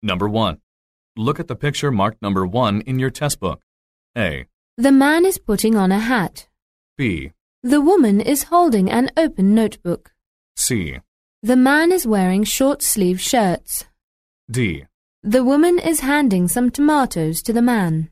Number 1. Look at the picture marked number 1 in your test book. A. The man is putting on a hat. B. The woman is holding an open notebook. C. The man is wearing short-sleeved shirts. D. The woman is handing some tomatoes to the man.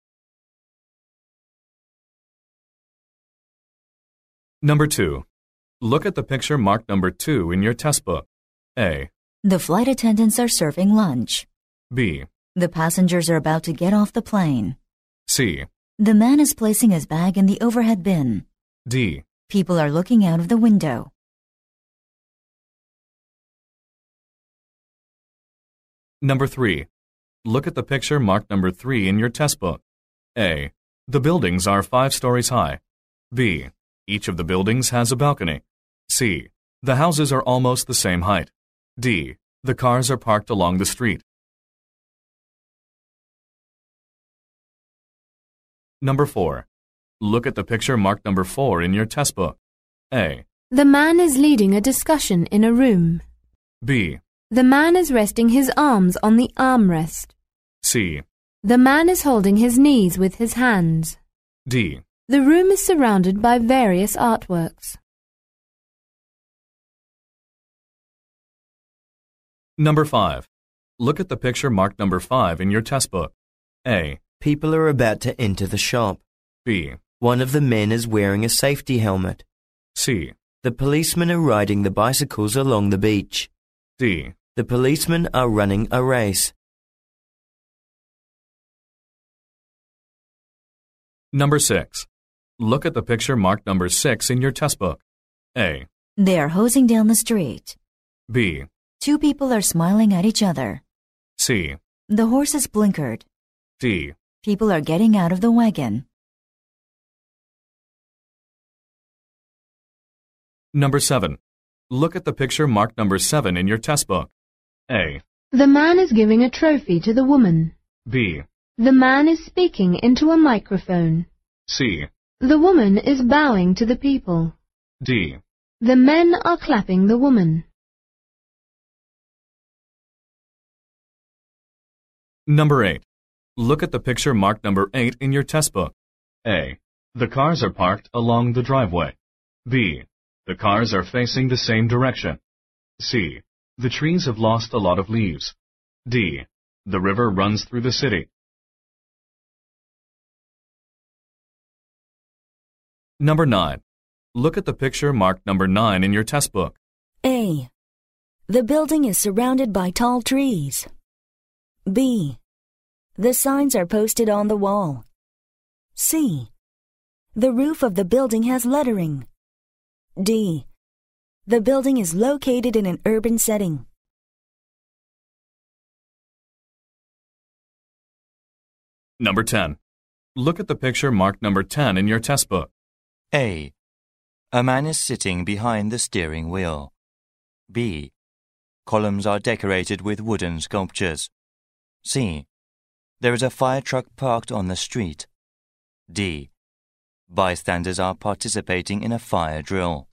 Number 2. Look at the picture marked number 2 in your test book. A. The flight attendants are serving lunch. B. The passengers are about to get off the plane. C. The man is placing his bag in the overhead bin. D. People are looking out of the window. Number 3. Look at the picture marked number 3 in your test book. A. The buildings are 5 stories high. B. Each of the buildings has a balcony. C. The houses are almost the same height. D. The cars are parked along the street. Number 4. Look at the picture marked number 4 in your test book. A. The man is leading a discussion in a room. B. The man is resting his arms on the armrest. C. The man is holding his knees with his hands. D. The room is surrounded by various artworks. Number 5. Look at the picture marked number 5 in your test book. A. People are about to enter the shop. B. One of the men is wearing a safety helmet. C. The policemen are riding the bicycles along the beach. D. The policemen are running a race. Number 6. Look at the picture marked number 6 in your test book. A. They are hosing down the street. B. 2 people are smiling at each other. C. The horse is blinkered. D. People are getting out of the wagon. Number 7. Look at the picture marked number 7 in your test book. A. The man is giving a trophy to the woman. B. The man is speaking into a microphone. C. The woman is bowing to the people. D. The men are clapping the woman. Number 8. Look at the picture marked number 8 in your test book. A. The cars are parked along the driveway. B. The cars are facing the same direction. C. The trees have lost a lot of leaves. D. The river runs through the city. Number 9. Look at the picture marked number 9 in your test book. A. The building is surrounded by tall trees. B. The signs are posted on the wall. C. The roof of the building has lettering. D. The building is located in an urban setting. Number 10. Look at the picture marked number 10 in your test book. A. A man is sitting behind the steering wheel. B. Columns are decorated with wooden sculptures. C. There is a fire truck parked on the street. D. Bystanders are participating in a fire drill.